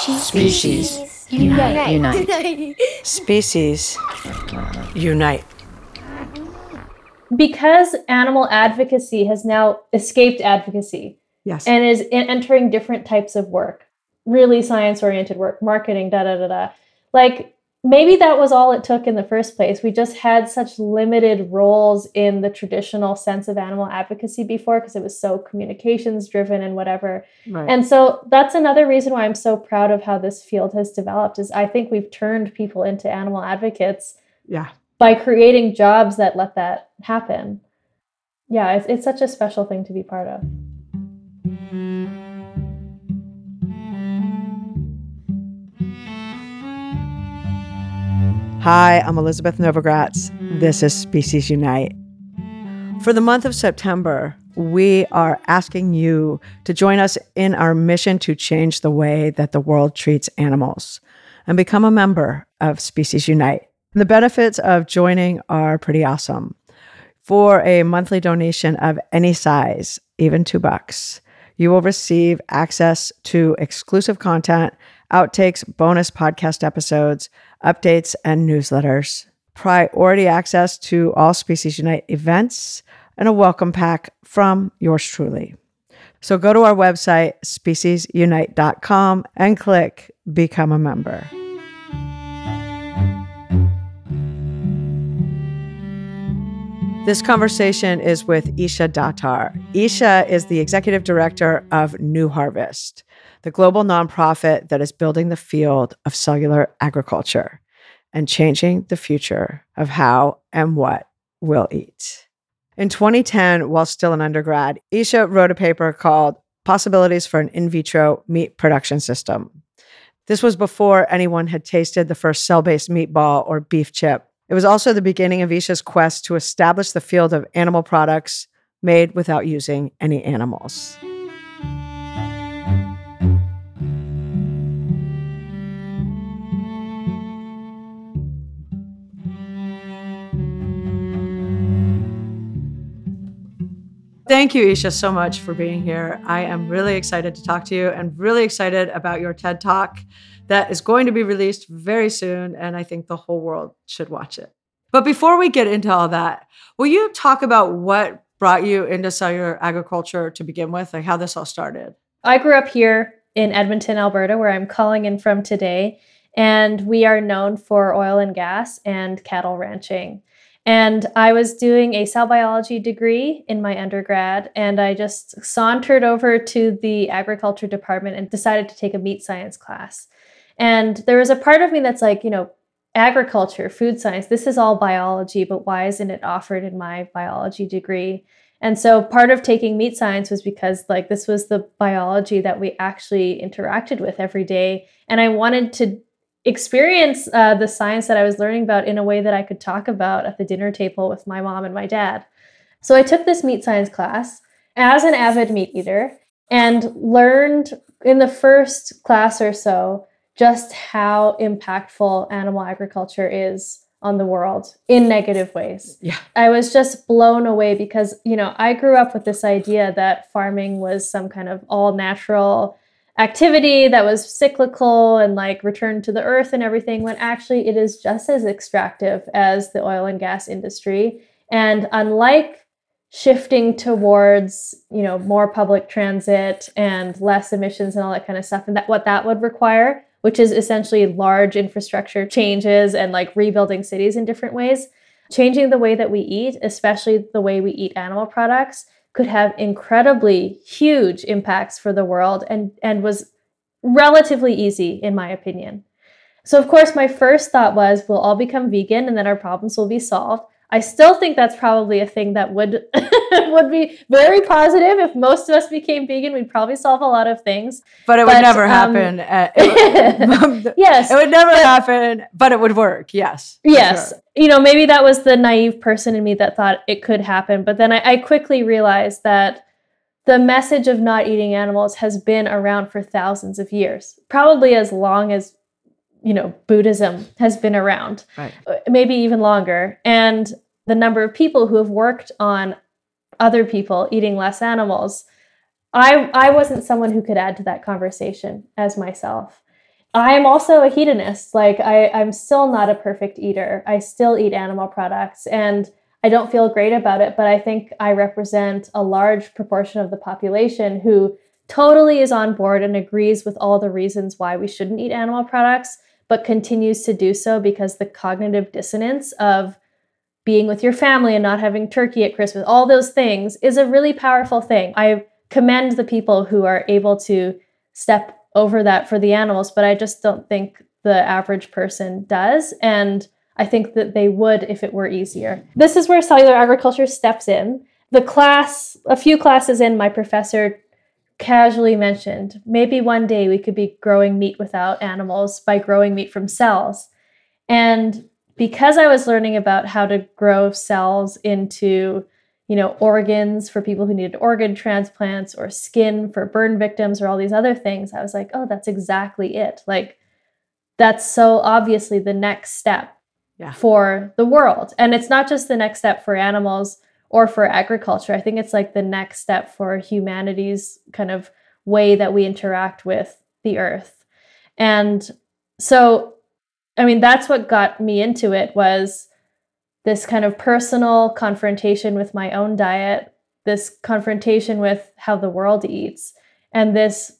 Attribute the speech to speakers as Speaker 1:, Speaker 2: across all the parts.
Speaker 1: Species unite.
Speaker 2: Species unite.
Speaker 3: Because animal advocacy has now escaped advocacy.
Speaker 2: Yes.
Speaker 3: And is entering different types of work, really science-oriented work, marketing, Like, maybe that was all it took in the first place. We just had such limited roles in the traditional sense of animal advocacy before because it was so communications driven and whatever.
Speaker 2: Right.
Speaker 3: And so that's another reason why I'm so proud of how this field has developed is I think we've turned people into animal advocates by creating jobs that let that happen. Yeah, it's such a special thing to be part of.
Speaker 2: Hi, I'm Elizabeth Novogratz. This is Species Unite. For the month of September, we are asking you to join us in our mission to change the way that the world treats animals and become a member of Species Unite. The benefits of joining are pretty awesome. For a monthly donation of any size, even $2, you will receive access to exclusive content, outtakes, bonus podcast episodes, updates, and newsletters, priority access to all Species Unite events, and a welcome pack from yours truly. So go to our website, speciesunite.com, and click Become a Member. This conversation is with Isha Dattar. Isha is the executive director of New Harvest, the global nonprofit that is building the field of cellular agriculture and changing the future of how and what we'll eat. In 2010, while still an undergrad, Isha wrote a paper called Possibilities for an In Vitro Meat Production System. This was before anyone had tasted the first cell-based meatball or beef chip. It was also the beginning of Isha's quest to establish the field of animal products made without using any animals. Thank you, Isha, so much for being here. I am really excited to talk to you and really excited about your TED Talk that is going to be released very soon, and I think the whole world should watch it. But before we get into all that, will you talk about what brought you into cellular agriculture to begin with, like how this all started?
Speaker 3: I grew up here in Edmonton, Alberta, where I'm calling in from today, and we are known for oil and gas and cattle ranching. And I was doing a cell biology degree in my undergrad, and I just sauntered over to the agriculture department and decided to take a meat science class. And there was a part of me that's like, agriculture, food science, this is all biology, but why isn't it offered in my biology degree? And so part of taking meat science was because this was the biology that we actually interacted with every day. And I wanted to experience the science that I was learning about in a way that I could talk about at the dinner table with my mom and my dad. So I took this meat science class as an avid meat eater and learned in the first class or so just how impactful animal agriculture is on the world in negative ways.
Speaker 2: Yeah.
Speaker 3: I was just blown away because, I grew up with this idea that farming was some kind of all natural activity that was cyclical and returned to the earth and everything, when actually it is just as extractive as the oil and gas industry. And unlike shifting towards, more public transit and less emissions and all that kind of stuff, and what that would require, which is essentially large infrastructure changes and rebuilding cities in different ways, changing the way that we eat, especially the way we eat animal products, could have incredibly huge impacts for the world and was relatively easy, in my opinion. So, of course, my first thought was we'll all become vegan and then our problems will be solved. I still think that's probably a thing that would be very positive. If most of us became vegan, we'd probably solve a lot of things.
Speaker 2: But it would never happen.
Speaker 3: Yes.
Speaker 2: It would never happen, but it would work. Yes.
Speaker 3: Yes. Sure. Maybe that was the naive person in me that thought it could happen. But then I quickly realized that the message of not eating animals has been around for thousands of years, probably as long as Buddhism has been around,
Speaker 2: right.
Speaker 3: Maybe even longer. And the number of people who have worked on other people eating less animals, I wasn't someone who could add to that conversation as myself. I am also a hedonist. Like I'm still not a perfect eater. I still eat animal products and I don't feel great about it, but I think I represent a large proportion of the population who totally is on board and agrees with all the reasons why we shouldn't eat animal products, but continues to do so because the cognitive dissonance of being with your family and not having turkey at Christmas, all those things is a really powerful thing. I commend the people who are able to step over that for the animals, but I just don't think the average person does. And I think that they would if it were easier. This is where cellular agriculture steps in. A few classes in, my professor casually mentioned, maybe one day we could be growing meat without animals by growing meat from cells. And because I was learning about how to grow cells into, organs for people who needed organ transplants or skin for burn victims or all these other things, I was like, oh, that's exactly it. Like, that's so obviously the next step for the world. And it's not just the next step for animals or for agriculture. I think it's like the next step for humanity's kind of way that we interact with the earth. And so, that's what got me into it, was this kind of personal confrontation with my own diet, this confrontation with how the world eats, and this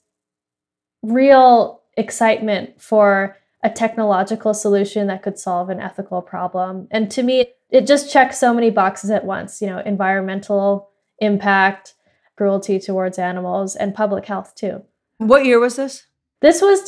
Speaker 3: real excitement for a technological solution that could solve an ethical problem. And to me, it just checks so many boxes at once, environmental impact, cruelty towards animals, and public health too.
Speaker 2: What year was this?
Speaker 3: This was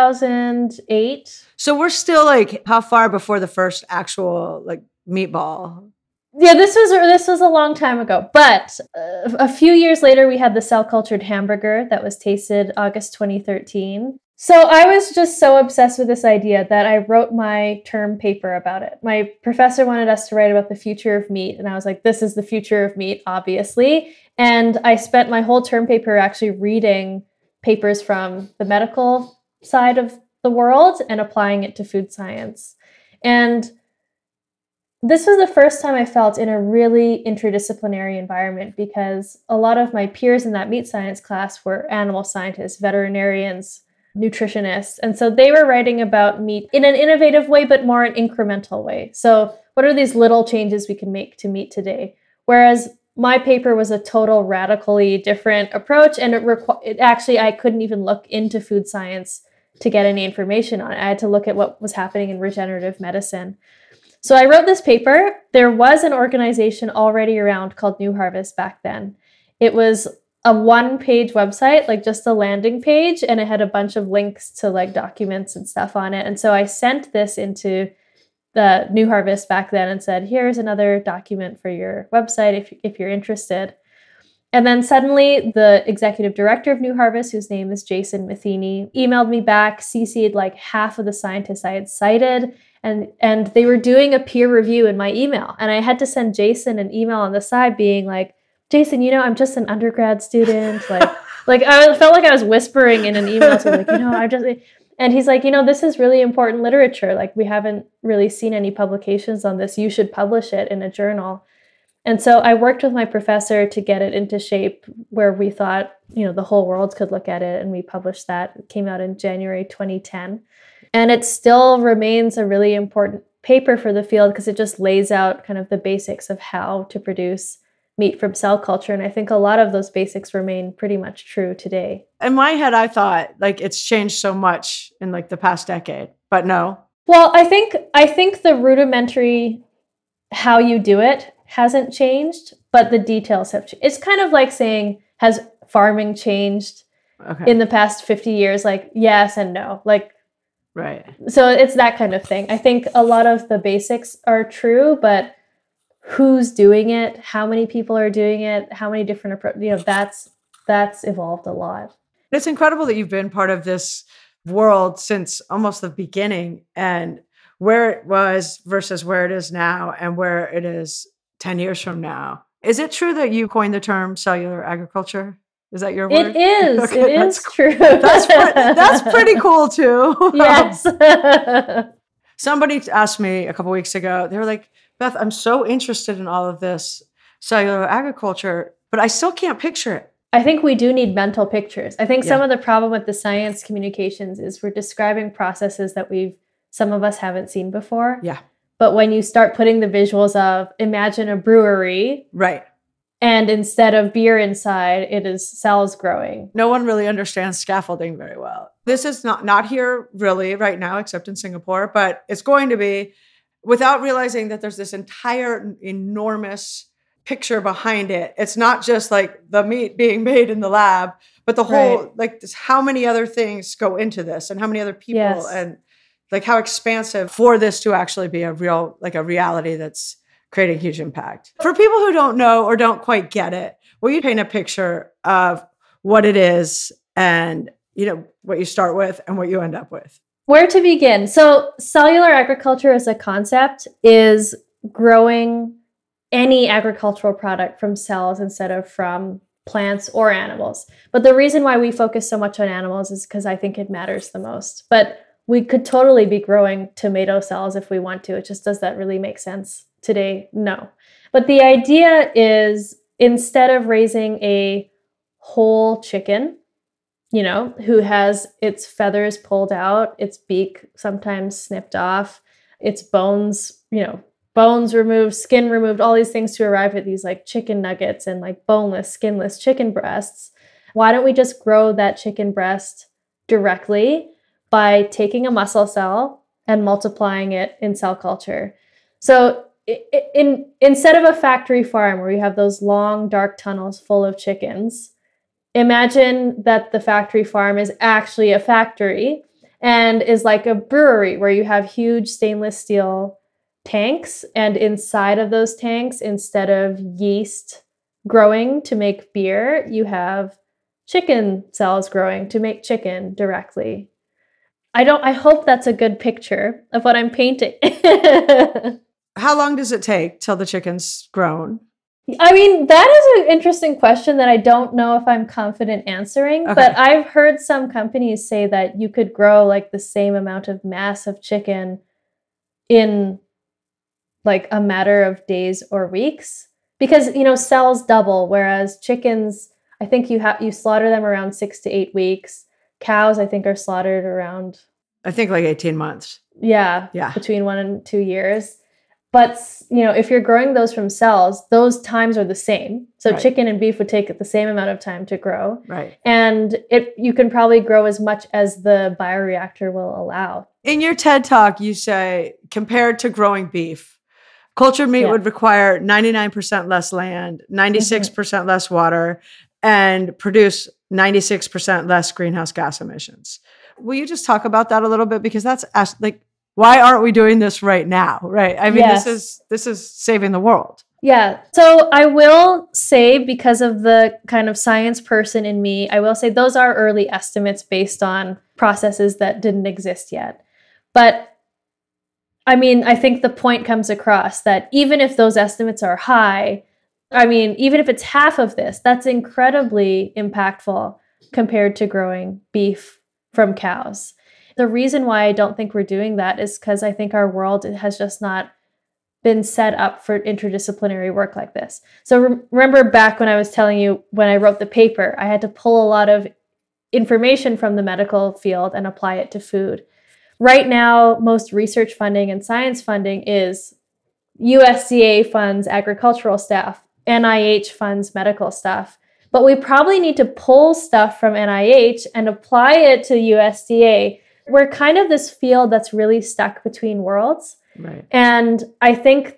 Speaker 3: 2008.
Speaker 2: So we're still like how far before the first actual like meatball?
Speaker 3: Yeah, this was a long time ago. But a few years later, we had the cell-cultured hamburger that was tasted August 2013. So I was just so obsessed with this idea that I wrote my term paper about it. My professor wanted us to write about the future of meat. And I was like, this is the future of meat, obviously. And I spent my whole term paper actually reading papers from the medical side of the world and applying it to food science. And this was the first time I felt in a really interdisciplinary environment, because a lot of my peers in that meat science class were animal scientists, veterinarians, nutritionists. And so they were writing about meat in an innovative way, but more an incremental way. So what are these little changes we can make to meat today? Whereas my paper was a total radically different approach. And I couldn't even look into food science to get any information on it. I had to look at what was happening in regenerative medicine. So I wrote this paper. There was an organization already around called New Harvest back then. It was a one-page website, like just a landing page, and it had a bunch of links to like documents and stuff on it. And so I sent this into the New Harvest back then and said, here's another document for your website if you're interested. And then suddenly the executive director of New Harvest, whose name is Jason Matheny, emailed me back, CC'd like half of the scientists I had cited, and they were doing a peer review in my email. And I had to send Jason an email on the side being like, Jason, I'm just an undergrad student. Like I felt like I was whispering in an email to I just, and he's like, this is really important literature. Like, we haven't really seen any publications on this. You should publish it in a journal. And so I worked with my professor to get it into shape where we thought, the whole world could look at it. And we published that. It came out in January 2010. And it still remains a really important paper for the field because it just lays out kind of the basics of how to produce meat from cell culture. And I think a lot of those basics remain pretty much true today.
Speaker 2: In my head, I thought like it's changed so much in like the past decade, but no.
Speaker 3: Well, I think the rudimentary how you do it hasn't changed, but the details have changed. It's kind of like saying, has farming changed in the past 50 years? Like, yes and no. Like,
Speaker 2: right.
Speaker 3: So it's that kind of thing. I think a lot of the basics are true, but who's doing it, how many people are doing it, how many different approaches, that's evolved a lot.
Speaker 2: It's incredible that you've been part of this world since almost the beginning, and where it was versus where it is now and where it is 10 years from now. Is it true that you coined the term cellular agriculture? Is that your word?
Speaker 3: It is. Okay, it is true.
Speaker 2: That's pretty cool too.
Speaker 3: Yes.
Speaker 2: Somebody asked me a couple of weeks ago, they were like, Beth, I'm so interested in all of this cellular agriculture, but I still can't picture it.
Speaker 3: I think we do need mental pictures. I think some
Speaker 2: Yeah.
Speaker 3: of the problem with the science communications is we're describing processes that some of us haven't seen before.
Speaker 2: Yeah.
Speaker 3: But when you start putting the visuals of, imagine a brewery,
Speaker 2: Right.
Speaker 3: and instead of beer inside, it is cells growing.
Speaker 2: No one really understands scaffolding very well. This is not here really right now, except in Singapore, but it's going to be, without realizing that there's this entire enormous picture behind it. It's not just like the meat being made in the lab, but the whole, like this, how many other things go into this and how many other people and like how expansive for this to actually be a real, like a reality that's creating huge impact. For people who don't know or don't quite get it, will you paint a picture of what it is and, you know, what you start with and what you end up with?
Speaker 3: Where to begin? So cellular agriculture as a concept is growing any agricultural product from cells instead of from plants or animals. But the reason why we focus so much on animals is because I think it matters the most. But we could totally be growing tomato cells if we want to. It just, does that really make sense today? No. But the idea is, instead of raising a whole chicken, you know, who has its feathers pulled out, its beak sometimes snipped off, its bones, you know, bones removed, skin removed, all these things to arrive at these like chicken nuggets and like boneless, skinless chicken breasts. Why don't we just grow that chicken breast directly by taking a muscle cell and multiplying it in cell culture? So instead of a factory farm where you have those long dark tunnels full of chickens, imagine that the factory farm is actually a factory and is like a brewery where you have huge stainless steel tanks, and inside of those tanks, instead of yeast growing to make beer, you have chicken cells growing to make chicken directly. I hope that's a good picture of what I'm painting.
Speaker 2: How long does it take till the chicken's grown?
Speaker 3: I mean, that is an interesting question that I don't know if I'm confident answering, but I've heard some companies say that you could grow like the same amount of mass of chicken in like a matter of days or weeks, because, you know, cells double, whereas chickens, I think you slaughter them around 6 to 8 weeks. Cows, I think, are slaughtered around,
Speaker 2: I think like 18 months.
Speaker 3: Yeah. Between 1 and 2 years. But, you know, if you're growing those from cells, those times are the same. So chicken and beef would take the same amount of time to grow.
Speaker 2: Right.
Speaker 3: And you can probably grow as much as the bioreactor will allow.
Speaker 2: In your TED Talk, you say, compared to growing beef, cultured meat would require 99% less land, 96% less water, and produce 96% less greenhouse gas emissions. Will you just talk about that a little bit? Because that's like, why aren't we doing this right now? Right. I mean, this is saving the world. Yeah.
Speaker 3: So I will say, because of the kind of science person in me, I will say those are early estimates based on processes that didn't exist yet. But I mean, I think the point comes across that even if those estimates are high, I mean, even if it's half of this, that's incredibly impactful compared to growing beef from cows. The reason why I don't think we're doing that is because I think our world has just not been set up for interdisciplinary work like this. So remember back when I was telling you, when I wrote the paper, I had to pull a lot of information from the medical field and apply it to food. Right now, most research funding and science funding is USDA funds agricultural staff, NIH funds medical stuff. But we probably need to pull stuff from NIH and apply it to USDA. We're kind of this field that's really stuck between worlds.
Speaker 2: Right.
Speaker 3: And I think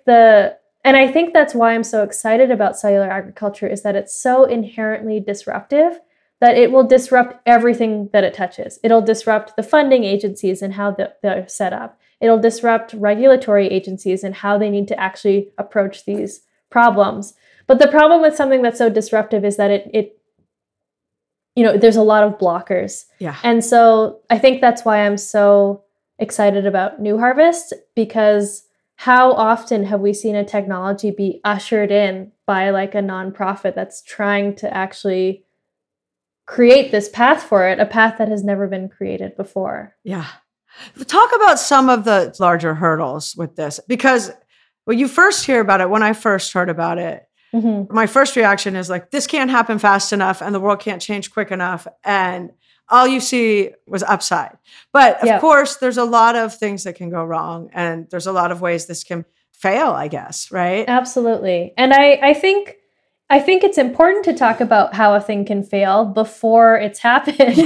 Speaker 3: that's why I'm so excited about cellular agriculture, is that it's so inherently disruptive that it will disrupt everything that it touches. It'll disrupt the funding agencies and how they're set up. It'll disrupt regulatory agencies and how they need to actually approach these problems. But the problem with something that's so disruptive is that it you know, there's a lot of blockers.
Speaker 2: Yeah.
Speaker 3: And so I think that's why I'm so excited about New Harvest, because how often have we seen a technology be ushered in by like a nonprofit that's trying to actually create this path for it, a path that has never been created before?
Speaker 2: Yeah. Talk about some of the larger hurdles with this, because when you first hear about it, when I first heard about it, my first reaction is like, this can't happen fast enough and the world can't change quick enough. And all you see was upside. But of course, there's a lot of things that can go wrong. And there's a lot of ways this can fail, I guess, right?
Speaker 3: Absolutely. And I think it's important to talk about how a thing can fail before it's happened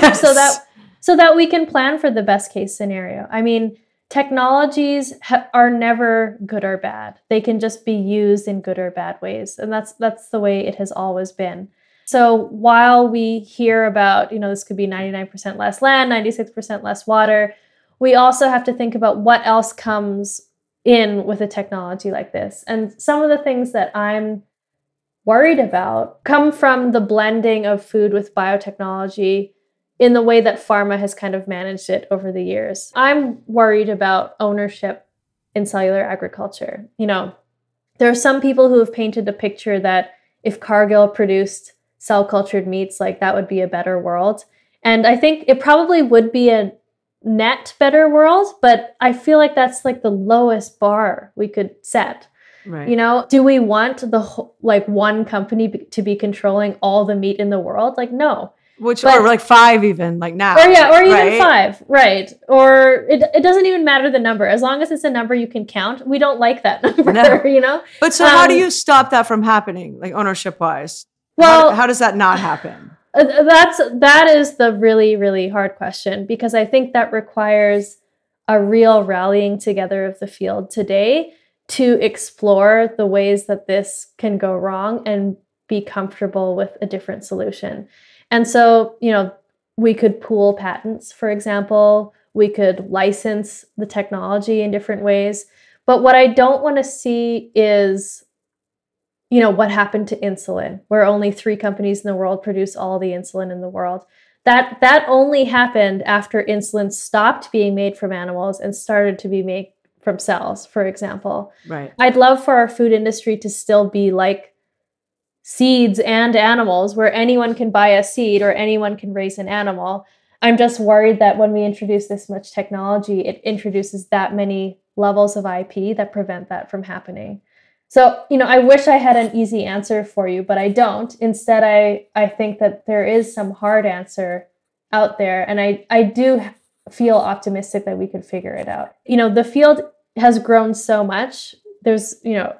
Speaker 3: so that we can plan for the best case scenario. I mean, technologies are never good or bad. They can just be used in good or bad ways. And that's the way it has always been. So while we hear about, this could be 99% less land, 96% less water, we also have to think about what else comes in with a technology like this. And some of the things that I'm worried about come from the blending of food with biotechnology in the way that pharma has kind of managed it over the years. I'm worried about ownership in cellular agriculture. There are some people who have painted a picture that if Cargill produced cell cultured meats, like that would be a better world. And I think it probably would be a net better world, but I feel like that's like the lowest bar we could set. Right. Do we want one company to be controlling all the meat in the world? Like, no.
Speaker 2: Or like 5 even, like now.
Speaker 3: Or even 5, right. Or it doesn't even matter the number. As long as it's a number you can count, we don't like that number,
Speaker 2: But so how do you stop that from happening, like ownership-wise?
Speaker 3: Well,
Speaker 2: how does that not happen?
Speaker 3: That is the really, really hard question, because I think that requires a real rallying together of the field today to explore the ways that this can go wrong and be comfortable with a different solution. And so, we could pool patents, for example. We could license the technology in different ways. But what I don't want to see is, what happened to insulin, where only 3 companies in the world produce all the insulin in the world. That only happened after insulin stopped being made from animals and started to be made from cells, for example.
Speaker 2: Right.
Speaker 3: I'd love for our food industry to still be like seeds and animals, where anyone can buy a seed or anyone can raise an animal. I'm just worried that when we introduce this much technology, it introduces that many levels of IP that prevent that from happening. So, I wish I had an easy answer for you, but I don't. Instead, I think that there is some hard answer out there. And I do feel optimistic that we could figure it out. The field has grown so much. There's,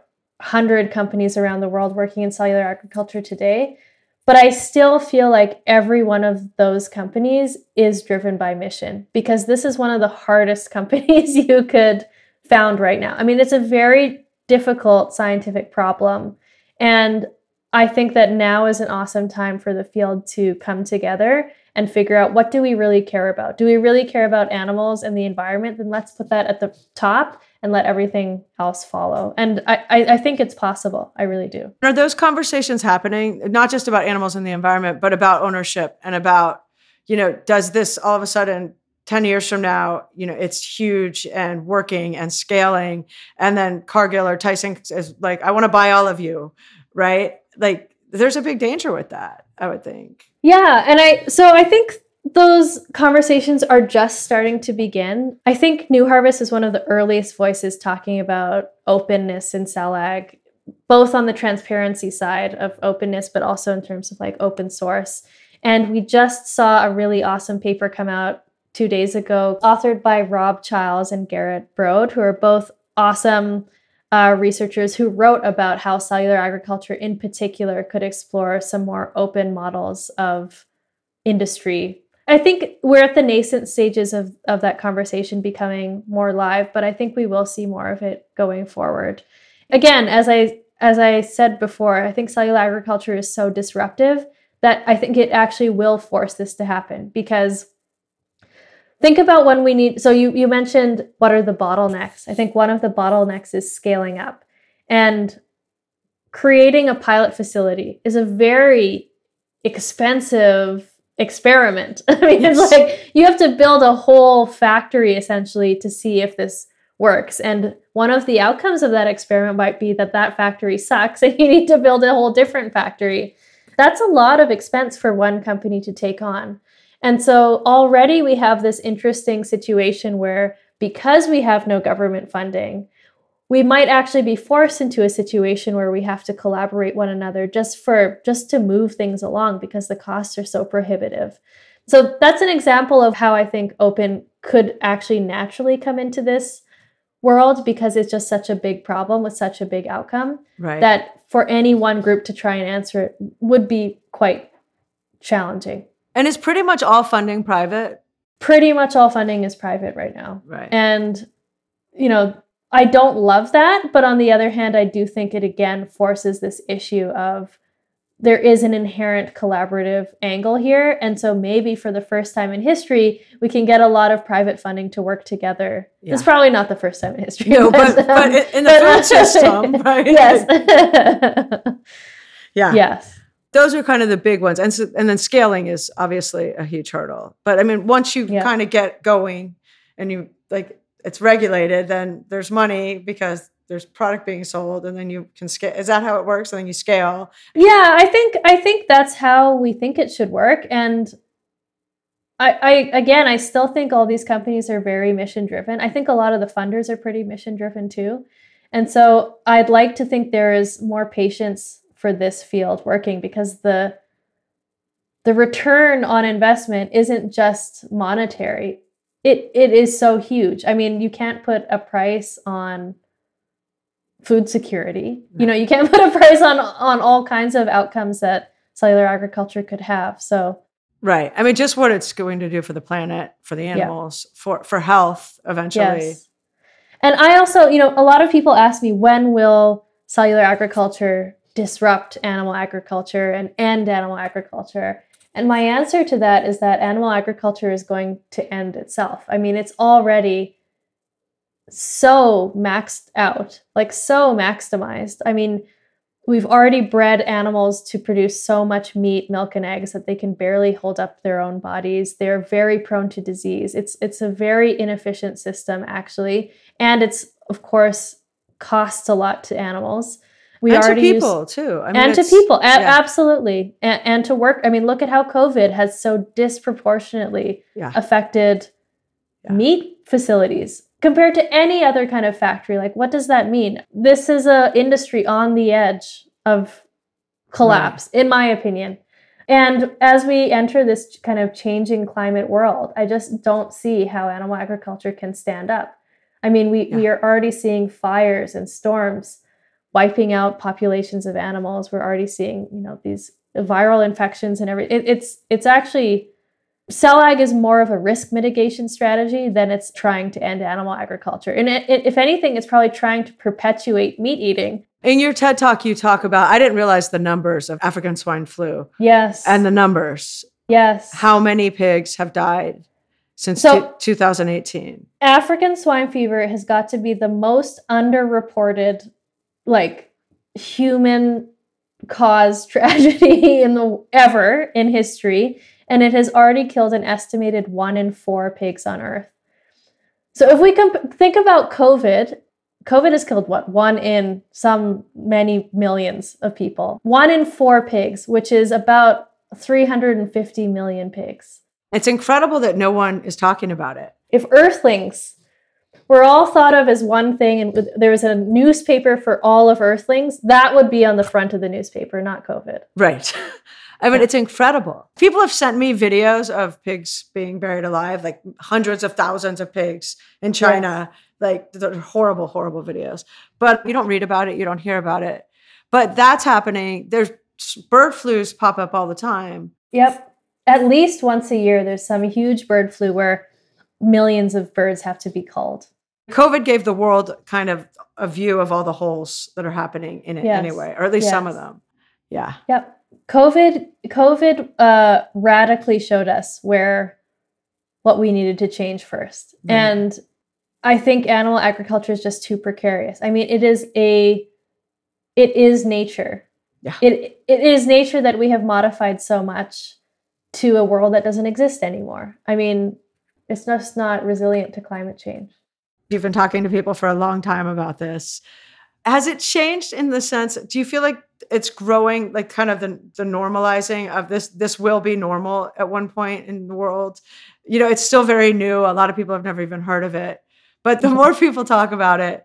Speaker 3: 100 companies around the world working in cellular agriculture today. But I still feel like every one of those companies is driven by mission, because this is one of the hardest companies you could found right now. I mean, it's a very difficult scientific problem. And I think that now is an awesome time for the field to come together and figure out, what do we really care about? Do we really care about animals and the environment? Then let's put that at the top and let everything else follow. And I think it's possible. I really do.
Speaker 2: Are those conversations happening, not just about animals and the environment, but about ownership and about, does this all of a sudden 10 years from now, it's huge and working and scaling. And then Cargill or Tyson is like, I want to buy all of you, right? Like, there's a big danger with that, I would think.
Speaker 3: Yeah. And I think those conversations are just starting to begin. I think New Harvest is one of the earliest voices talking about openness in cell ag, both on the transparency side of openness, but also in terms of like open source. And we just saw a really awesome paper come out 2 days ago, authored by Rob Childs and Garrett Broad, who are both awesome researchers who wrote about how cellular agriculture in particular could explore some more open models of industry. I think we're at the nascent stages of that conversation becoming more live, but I think we will see more of it going forward. Again, as I said before, I think cellular agriculture is so disruptive that I think it actually will force this to happen, because think about when we need, so you mentioned what are the bottlenecks. I think one of the bottlenecks is scaling up, and creating a pilot facility is a very expensive experiment. I mean, it's like you have to build a whole factory essentially to see if this works. And one of the outcomes of that experiment might be that factory sucks and you need to build a whole different factory. That's a lot of expense for one company to take on. And so already we have this interesting situation where, because we have no government funding, we might actually be forced into a situation where we have to collaborate one another just to move things along because the costs are so prohibitive. So that's an example of how I think open could actually naturally come into this world because it's just such a big problem with such a big outcome that for any one group to try and answer it would be quite challenging.
Speaker 2: And is pretty much all funding private?
Speaker 3: Pretty much all funding is private right now.
Speaker 2: Right.
Speaker 3: And, I don't love that. But on the other hand, I do think it again forces this issue of there is an inherent collaborative angle here. And so maybe for the first time in history, we can get a lot of private funding to work together. Yeah. It's probably not the first time in history.
Speaker 2: No, but in the food system, right?
Speaker 3: Yes.
Speaker 2: Yeah.
Speaker 3: Yes.
Speaker 2: Those are kind of the big ones. And then scaling is obviously a huge hurdle. But I mean, once you kind of get going and you it's regulated, then there's money because there's product being sold and then you can scale. Is that how it works? And then you scale.
Speaker 3: Yeah, I think that's how we think it should work. And I still think all these companies are very mission driven. I think a lot of the funders are pretty mission driven too. And so I'd like to think there is more patience for this field working because the return on investment isn't just monetary. It is so huge. I mean, you can't put a price on food security. You can't put a price on all kinds of outcomes that cellular agriculture could have. So
Speaker 2: right. I mean, just what it's going to do for the planet, for the animals, for health eventually.
Speaker 3: Yes. And I also, a lot of people ask me, when will cellular agriculture disrupt animal agriculture and end animal agriculture? And my answer to that is that animal agriculture is going to end itself. I mean, it's already so maxed out, so maximized. I mean, we've already bred animals to produce so much meat, milk, and eggs that they can barely hold up their own bodies. They're very prone to disease. It's a very inefficient system, actually. And it's, of course, costs a lot to animals.
Speaker 2: To people, too. I mean,
Speaker 3: and to people, absolutely. And to work. I mean, look at how COVID has so disproportionately affected meat facilities compared to any other kind of factory. What does that mean? This is an industry on the edge of collapse, in my opinion. And as we enter this kind of changing climate world, I just don't see how animal agriculture can stand up. I mean, we are already seeing fires and storms wiping out populations of animals. We're already seeing, these viral infections and everything. It's actually, CellAg is more of a risk mitigation strategy than it's trying to end animal agriculture. And if anything, it's probably trying to perpetuate meat eating.
Speaker 2: In your TED Talk, you talk about, I didn't realize the numbers of African swine flu.
Speaker 3: Yes.
Speaker 2: And the numbers.
Speaker 3: Yes.
Speaker 2: How many pigs have died since 2018? African
Speaker 3: swine fever has got to be the most underreported human caused tragedy ever in history. And it has already killed an estimated 1 in 4 pigs on Earth. So if we think about COVID has killed 1 in many millions of people. 1 in 4 pigs, which is about 350 million pigs.
Speaker 2: It's incredible that no one is talking about it.
Speaker 3: If Earthlings were all thought of as one thing and there was a newspaper for all of Earthlings, that would be on the front of the newspaper, not COVID.
Speaker 2: Right. I mean, it's incredible. People have sent me videos of pigs being buried alive, hundreds of thousands of pigs in China. Yes. They're horrible, horrible videos. But you don't read about it. You don't hear about it. But that's happening. There's bird flus pop up all the time.
Speaker 3: Yep. At least once a year, there's some huge bird flu where millions of birds have to be culled.
Speaker 2: COVID gave the world kind of a view of all the holes that are happening in it anyway, or at least some of them. Yeah.
Speaker 3: Yep. COVID radically showed us what we needed to change first. Right. And I think animal agriculture is just too precarious. I mean, it is nature. Yeah. It is nature that we have modified so much to a world that doesn't exist anymore. I mean, it's just not resilient to climate change.
Speaker 2: You've been talking to people for a long time about this. Has it changed in the sense, do you feel like it's growing, kind of the normalizing of this will be normal at one point in the world? It's still very new. A lot of people have never even heard of it. But the more people talk about it,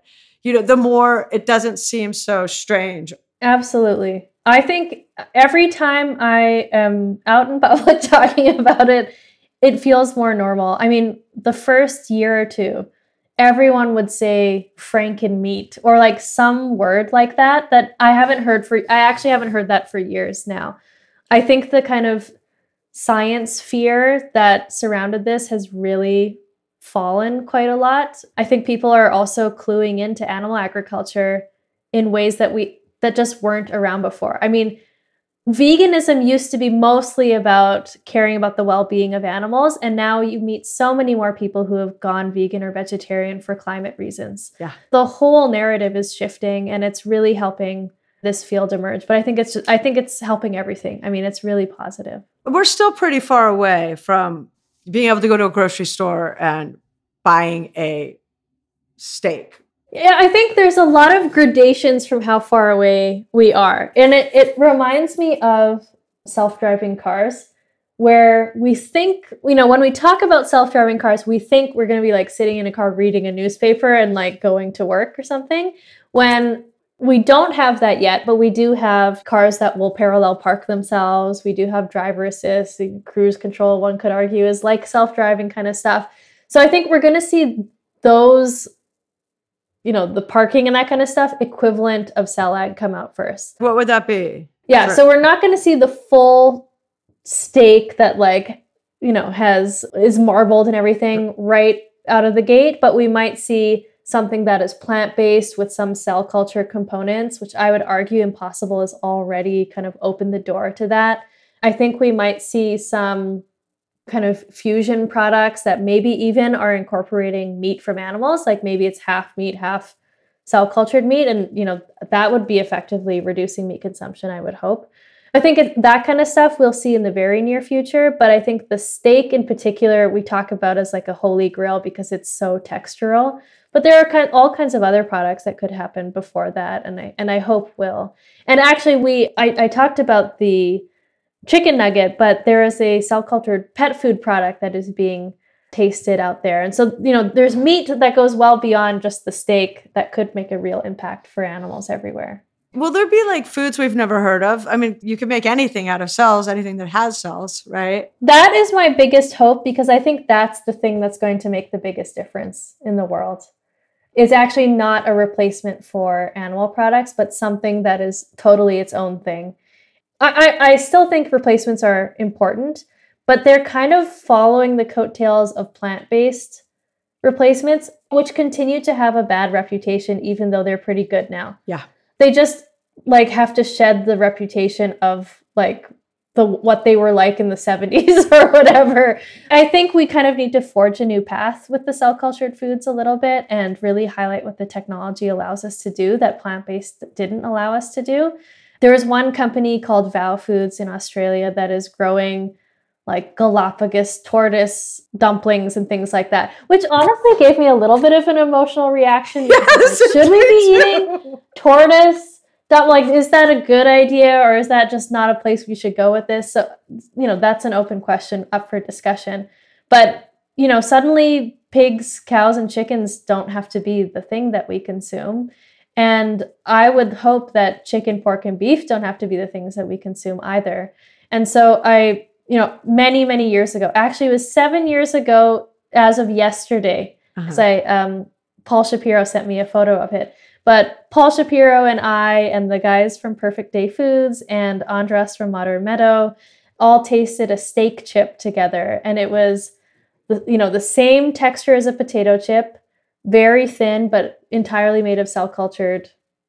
Speaker 2: the more it doesn't seem so strange.
Speaker 3: Absolutely. I think every time I am out in public talking about it, it feels more normal. I mean, the first year or two, everyone would say Franken meat or like some word like that I actually haven't heard that for years now. I think the kind of science fear that surrounded this has really fallen quite a lot. I think people are also cluing into animal agriculture in ways that just weren't around before. I mean, veganism used to be mostly about caring about the well-being of animals, and now you meet so many more people who have gone vegan or vegetarian for climate reasons.
Speaker 2: Yeah.
Speaker 3: The whole narrative is shifting, and it's really helping this field emerge. But I think it's helping everything. I mean, it's really positive.
Speaker 2: We're still pretty far away from being able to go to a grocery store and buying a steak.
Speaker 3: Yeah, I think there's a lot of gradations from how far away we are. And it reminds me of self-driving cars, where we think, when we talk about self-driving cars, we think we're going to be like sitting in a car reading a newspaper and like going to work or something, when we don't have that yet, but we do have cars that will parallel park themselves. We do have driver assist, cruise control, one could argue, is like self-driving kind of stuff. So I think we're going to see those, the parking and that kind of stuff, equivalent of cell ag come out first.
Speaker 2: What would that be?
Speaker 3: Yeah, so we're not going to see the full steak that is marbled and everything right out of the gate, but we might see something that is plant-based with some cell culture components, which I would argue Impossible has already kind of opened the door to that. I think we might see some kind of fusion products that maybe even are incorporating meat from animals, like maybe it's half meat, half cell cultured meat. And, that would be effectively reducing meat consumption, I would hope. I think that kind of stuff we'll see in the very near future. But I think the steak in particular, we talk about as like a holy grail because it's so textural. But there are all kinds of other products that could happen before that. And I hope will. And actually, I talked about the chicken nugget, but there is a cell-cultured pet food product that is being tasted out there. And so, there's meat that goes well beyond just the steak that could make a real impact for animals everywhere.
Speaker 2: Will there be like foods we've never heard of? I mean, you can make anything out of cells, anything that has cells, right?
Speaker 3: That is my biggest hope, because I think that's the thing that's going to make the biggest difference in the world. It's actually not a replacement for animal products, but something that is totally its own thing. I still think replacements are important, but they're kind of following the coattails of plant-based replacements, which continue to have a bad reputation, even though they're pretty good now.
Speaker 2: Yeah.
Speaker 3: They just have to shed the reputation of what they were like in the 70s or whatever. I think we kind of need to forge a new path with the cell-cultured foods a little bit and really highlight what the technology allows us to do that plant-based didn't allow us to do. There is one company called Vow Foods in Australia that is growing like Galapagos tortoise dumplings and things like that, which honestly gave me a little bit of an emotional reaction.
Speaker 2: Yes,
Speaker 3: should we be eating tortoise? Is that a good idea, or is that just not a place we should go with this? So, that's an open question up for discussion. But, suddenly pigs, cows, and chickens don't have to be the thing that we consume. And I would hope that chicken, pork, and beef don't have to be the things that we consume either. And so many, many years ago, actually it was 7 years ago as of yesterday, because Paul Shapiro sent me a photo of it. But Paul Shapiro and I and the guys from Perfect Day Foods and Andras from Modern Meadow all tasted a steak chip together. And it was, the same texture as a potato chip, very thin, but entirely made of cell-cultured,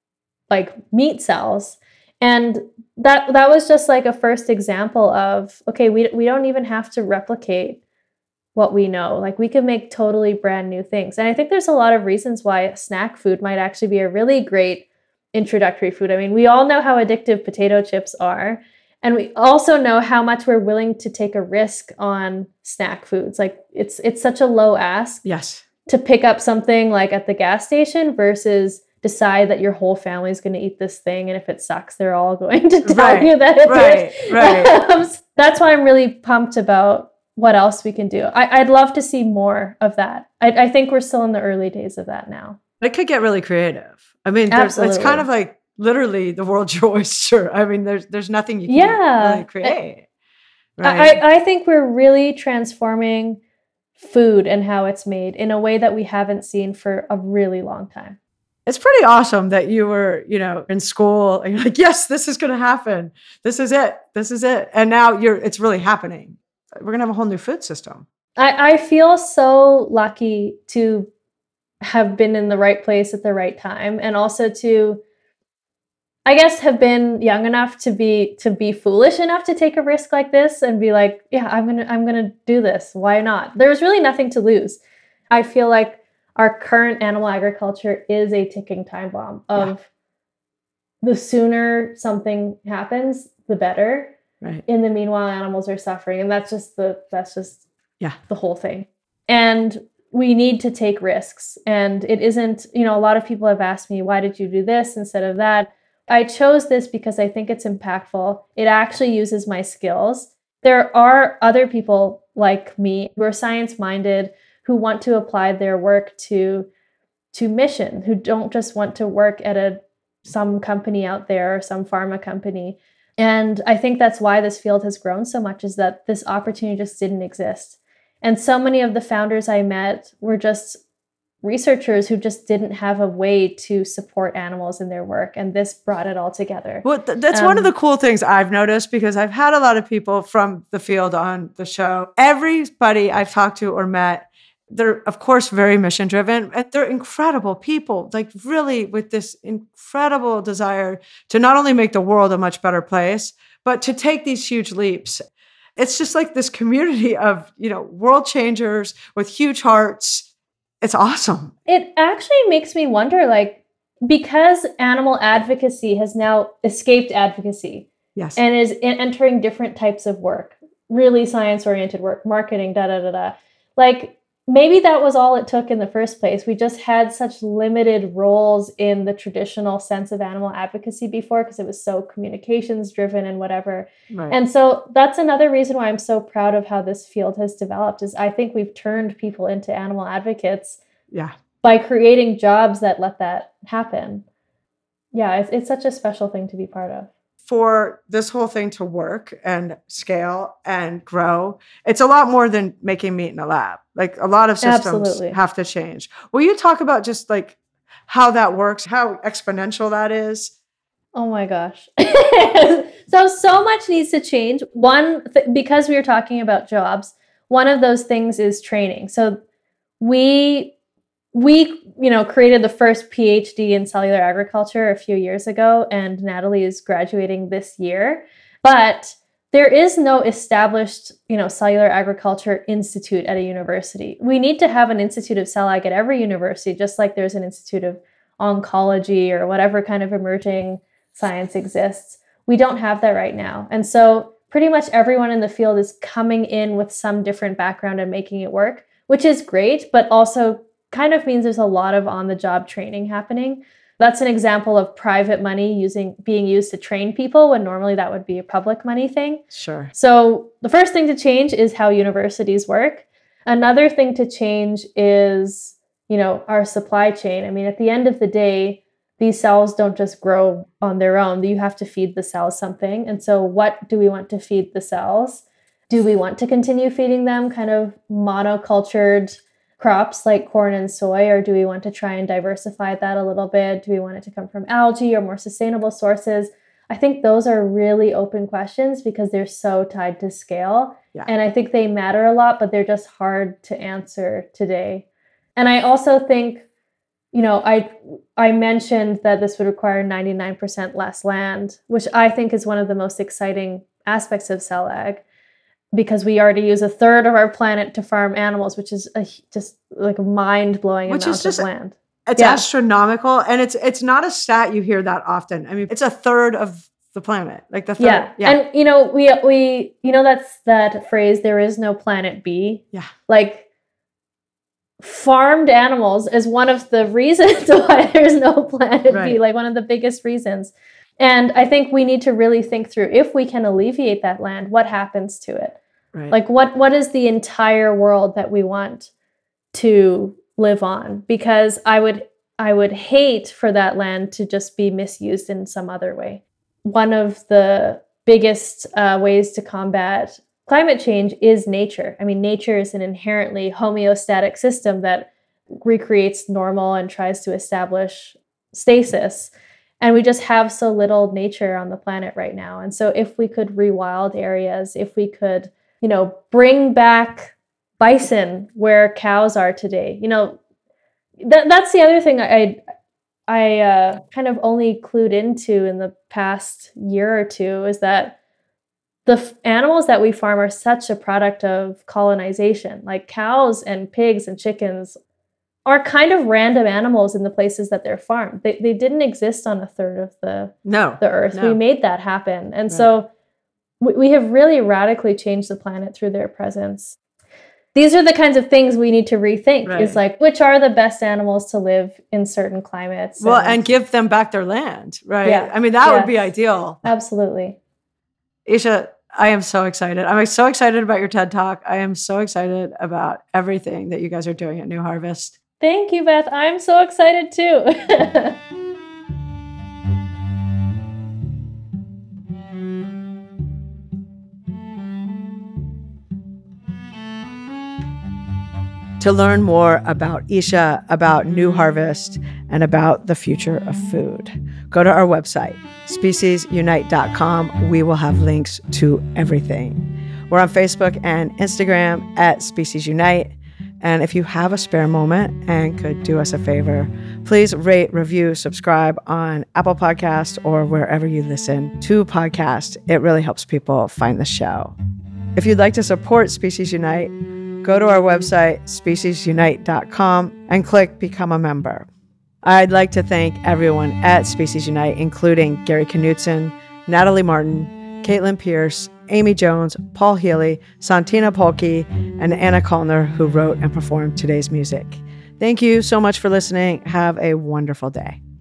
Speaker 3: meat cells. And that was just like a first example of, okay, we don't even have to replicate what we know. We can make totally brand new things. And I think there's a lot of reasons why snack food might actually be a really great introductory food. I mean, we all know how addictive potato chips are. And we also know how much we're willing to take a risk on snack foods. It's such a low ask.
Speaker 2: Yes.
Speaker 3: To pick up something at the gas station versus decide that your whole family is going to eat this thing, and if it sucks, they're all going to tell you that it is.
Speaker 2: Right.
Speaker 3: That's why I'm really pumped about what else we can do. I'd love to see more of that. I think we're still in the early days of that now.
Speaker 2: It could get really creative. I mean, it's kind of like literally the world's your oyster. I mean, there's nothing you can really create. Right?
Speaker 3: I think we're really transforming food and how it's made in a way that we haven't seen for a really long time.
Speaker 2: It's pretty awesome that you were, in school and you're like, yes, this is going to happen. This is it. This is it. And now it's really happening. We're going to have a whole new food system.
Speaker 3: I feel so lucky to have been in the right place at the right time, and also to, I guess, have been young enough to be foolish enough to take a risk like this and be like, yeah, I'm gonna do this. Why not? There's really nothing to lose. I feel like our current animal agriculture is a ticking time bomb of the sooner something happens, the better.
Speaker 2: Right.
Speaker 3: In the meanwhile, animals are suffering, and that's just the whole thing. And we need to take risks. And it isn't, a lot of people have asked me, why did you do this instead of that? I chose this because I think it's impactful. It actually uses my skills. There are other people like me who are science-minded, who want to apply their work to mission, who don't just want to work at some company out there or some pharma company. And I think that's why this field has grown so much, is that this opportunity just didn't exist. And so many of the founders I met were just researchers who just didn't have a way to support animals in their work. And this brought it all together.
Speaker 2: Well, that's one of the cool things I've noticed, because I've had a lot of people from the field on the show. Everybody I've talked to or met, they're, of course, very mission driven, and they're incredible people, like really with this incredible desire to not only make the world a much better place, but to take these huge leaps. It's just like this community of, world changers with huge hearts. It's awesome.
Speaker 3: It actually makes me wonder, because animal advocacy has now escaped advocacy.
Speaker 2: Yes.
Speaker 3: And is entering different types of work, really science-oriented work, marketing, maybe that was all it took in the first place. We just had such limited roles in the traditional sense of animal advocacy before, because it was so communications driven and whatever.
Speaker 2: Right.
Speaker 3: And so that's another reason why I'm so proud of how this field has developed, is I think we've turned people into animal advocates by creating jobs that let that happen. Yeah, it's such a special thing to be part of.
Speaker 2: For this whole thing to work and scale and grow, it's a lot more than making meat in a lab. Like, a lot of systems have to change. Will you talk about just how that works, how exponential that is?
Speaker 3: Oh my gosh. So much needs to change. Because we were talking about jobs, one of those things is training. So we created the first PhD in cellular agriculture a few years ago, and Natalie is graduating this year. But there is no established, cellular agriculture institute at a university. We need to have an institute of cell ag at every university, just like there's an institute of oncology or whatever kind of emerging science exists. We don't have that right now. And so pretty much everyone in the field is coming in with some different background and making it work, which is great, but also kind of means there's a lot of on-the-job training happening. That's an example of private money being used to train people, when normally that would be a public money thing.
Speaker 2: Sure.
Speaker 3: So the first thing to change is how universities work. Another thing to change is, our supply chain. I mean, at the end of the day, these cells don't just grow on their own. You have to feed the cells something. And so what do we want to feed the cells? Do we want to continue feeding them kind of monocultured crops like corn and soy, or do we want to try and diversify that a little bit? Do we want it to come from algae or more sustainable sources? I think those are really open questions because they're so tied to scale. Yeah. And I think they matter a lot, but they're just hard to answer today. And I also think, I mentioned that this would require 99% less land, which I think is one of the most exciting aspects of cell ag, because we already use a third of our planet to farm animals, which is just like a mind-blowing amount of land.
Speaker 2: It's astronomical, and it's not a stat you hear that often. I mean, it's a third of the planet, like the third.
Speaker 3: Yeah. And we that's that phrase, there is no planet B.
Speaker 2: Yeah.
Speaker 3: Like, farmed animals is one of the reasons why there's no planet B, like one of the biggest reasons. And I think we need to really think through, if we can alleviate that land, what happens to it?
Speaker 2: Right.
Speaker 3: Like, what is the entire world that we want to live on? Because I would I would hate for that land to just be misused in some other way. One of the biggest ways to combat climate change is nature. I mean, nature is an inherently homeostatic system that recreates normal and tries to establish stasis. And we just have so little nature on the planet right now. And so if we could rewild areas, if we could, bring back bison where cows are today, that's the other thing I kind of only clued into in the past year or two is that the animals that we farm are such a product of colonization. Like cows and pigs and chickens are kind of random animals in the places that they're farmed. They didn't exist on a third of the earth.
Speaker 2: No.
Speaker 3: We made that happen. And so we have really radically changed the planet through their presence. These are the kinds of things we need to rethink, is like, which are the best animals to live in certain climates?
Speaker 2: Well, and give them back their land, right?
Speaker 3: Yeah.
Speaker 2: I mean, that would be ideal.
Speaker 3: Absolutely.
Speaker 2: Isha, I am so excited. I'm so excited about your TED Talk. I am so excited about everything that you guys are doing at New Harvest.
Speaker 3: Thank you, Beth. I'm so excited too.
Speaker 2: To learn more about Isha, about New Harvest, and about the future of food, go to our website, speciesunite.com. We will have links to everything. We're on Facebook and Instagram at Species Unite. And if you have a spare moment and could do us a favor, please rate, review, subscribe on Apple Podcasts or wherever you listen to podcasts. It really helps people find the show. If you'd like to support Species Unite, go to our website, speciesunite.com, and click Become a Member. I'd like to thank everyone at Species Unite, including Gary Knutson, Natalie Martin, Caitlin Pierce, Amy Jones, Paul Healy, Santina Polke, and Anna Kalner, who wrote and performed today's music. Thank you so much for listening. Have a wonderful day.